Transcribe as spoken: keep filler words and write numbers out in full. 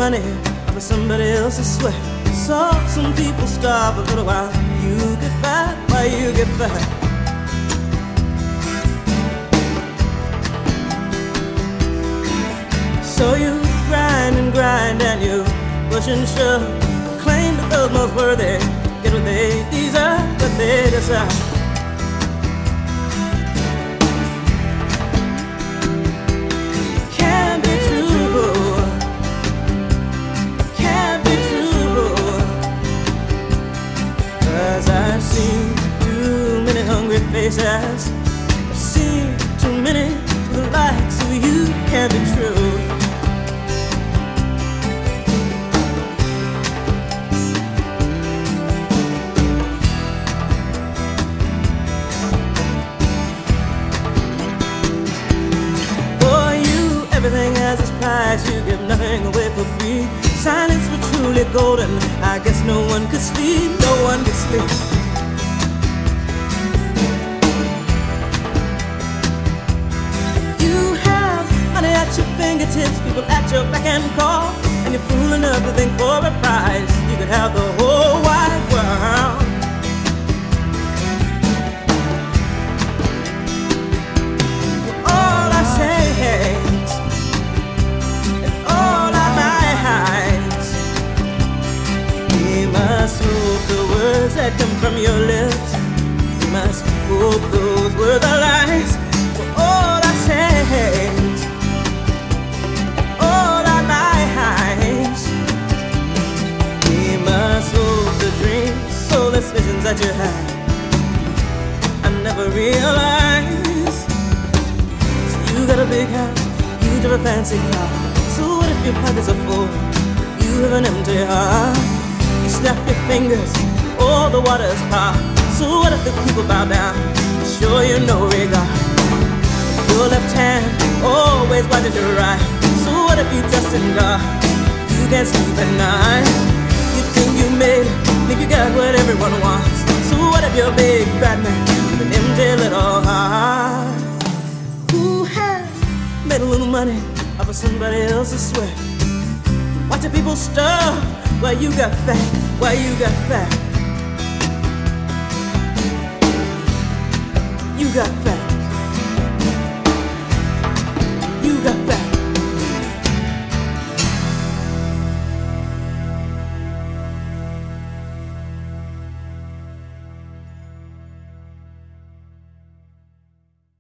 money for somebody else's sweat. Saw some people starve a little while you get fat, while you get fat. So you grind and grind and you push and shove, claim that those most worthy get what they deserve, what they deserve. Can't be true, can't be true, 'cause I've seen too many hungry faces, I've seen too many who like so you can't be true. Everything has its price, you give nothing away for free. Silence were truly golden, I guess no one could sleep, no one could sleep. You have money at your fingertips, people at your beck and call, and you're fool enough to think for a prize you could have the whole wide world. All I say, hope the words that come from your lips, you must hope those words are lies. For all I say, all our lives, we must hope the dreams, soulless visions that you had, I never realized. So you got a big house, you drive a fancy car, so what if your pockets are full, if you have an empty heart? You snap your fingers, all the water's par. So what if the people bow down, show you no regard? Your left hand always watches your right. So what if you trust in God, you can't sleep at night? You think you made it, think you got what everyone wants. So what if you're a big fat man with an empty little heart? Who has made a little money off of somebody else's sweat? Watch the people starve while you got fat, while you got fat. You got fat.